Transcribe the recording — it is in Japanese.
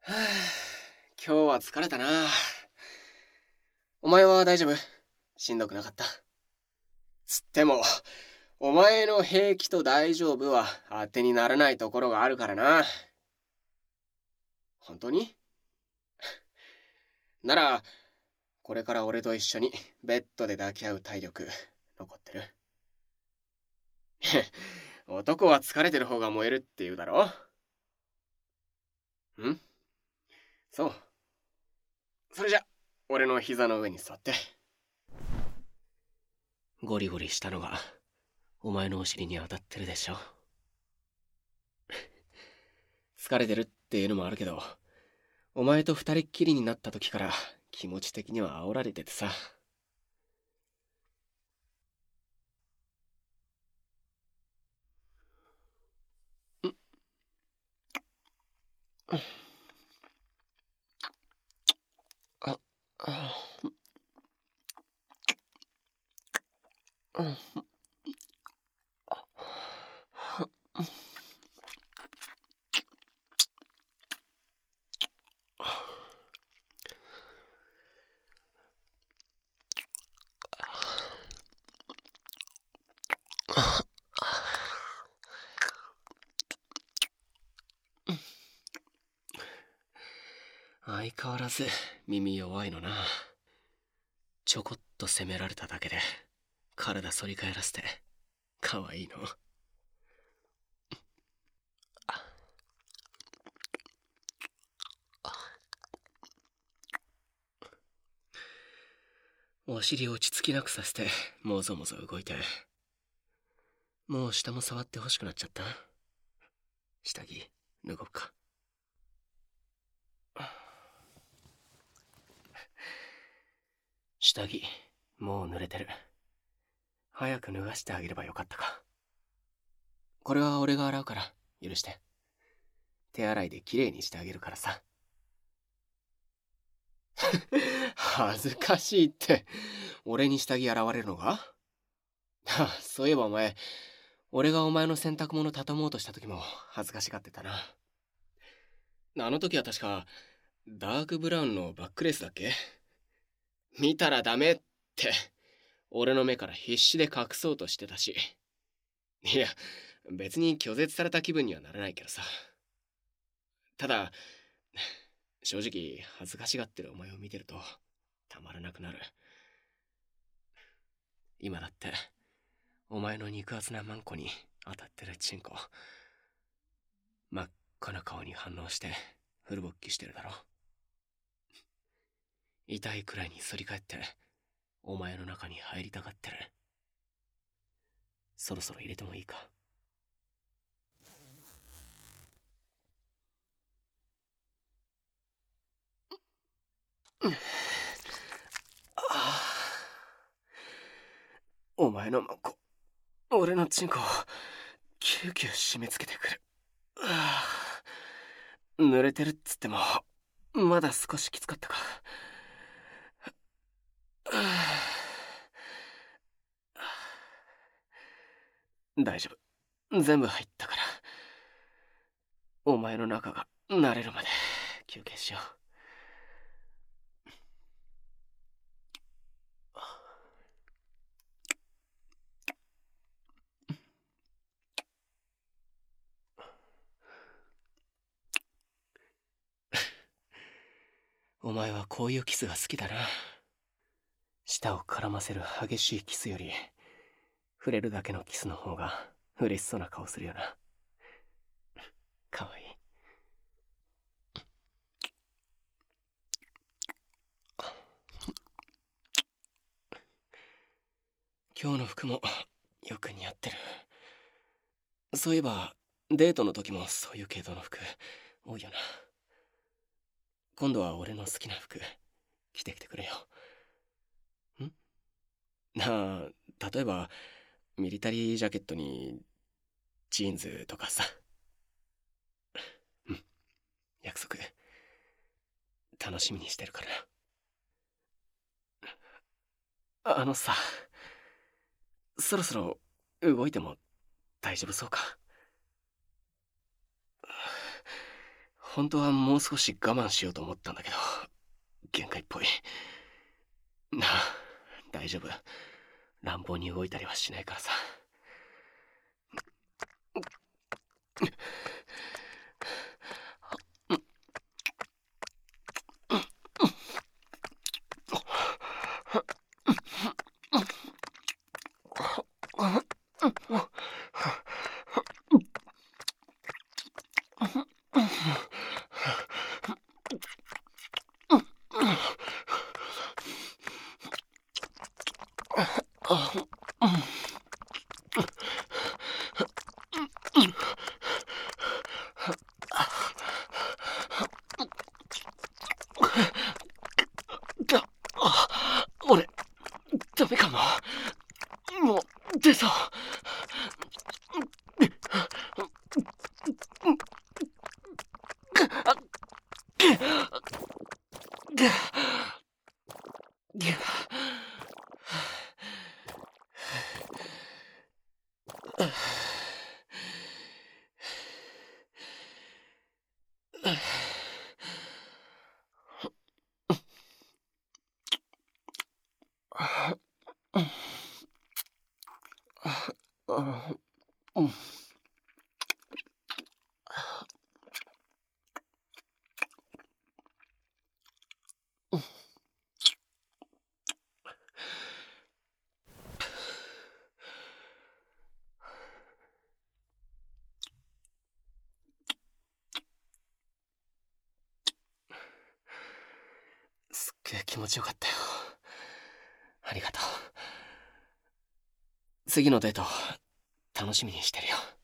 今日は疲れたな。お前は大丈夫？しんどくなかった？つっても、お前の平気と大丈夫は当てにならないところがあるからな。本当に？なら、これから俺と一緒にベッドで抱き合う体力残ってる？男は疲れてる方が燃えるって言うだろ？ん？そう。それじゃ、俺の膝の上に座って。ゴリゴリしたのがお前のお尻に当たってるでしょ。疲れてるっていうのもあるけど、お前と二人っきりになった時から気持ち的には煽られててさ。あ、あ、うん。相変わらず耳弱いのな。ちょこっと責められただけで体反り返らせて可愛いの。お尻落ち着きなくさせてもぞもぞ動いて、もう下も触ってほしくなっちゃった。下着脱ごうか。下着もう濡れてる。早く脱がしてあげればよかったか。これは俺が洗うから許して。手洗いできれいにしてあげるからさ。恥ずかしいって。俺に下着洗われるのが？そういえばお前、俺がお前の洗濯物畳もうとした時も恥ずかしがってたな。あの時は確かダークブラウンのバックレースだっけ？見たらダメって俺の目から必死で隠そうとしてたし。いや、別に拒絶された気分にはならないけどさ。ただ正直恥ずかしがってるお前を見てるとたまらなくなる。今だってお前の肉厚なマンコに当たってるチンコ、真っ赤な顔に反応してフル勃起してるだろ。痛いくらいに反り返ってお前の中に入りたがってる。そろそろ入れてもいいか？お前のマンコ、俺のチンコをキューキュー締め付けてくる。濡れてるっつってもまだ少しきつかったか。大丈夫、全部入ったから。お前の中が慣れるまで休憩しよう。お前はこういうキスが好きだな。舌を絡ませる激しいキスより触れるだけのキスの方が嬉しそうな顔するよな。かわいい。今日の服もよく似合ってる。そういえばデートの時もそういう系統の服多いよな。今度は俺の好きな服着てきてくれよ。例えばミリタリージャケットにジーンズとかさ。うん、約束。楽しみにしてるからな。あのさ、そろそろ動いても大丈夫そうか？ 本当はもう少し我慢しようと思ったんだけど、限界っぽい。なあ、大丈夫。乱暴に動いたりはしないからさ。俺、ダメかも。もう、出そう。すっげえ気持ちよかったよ。ありがとう。次のデート楽しみにしてるよ。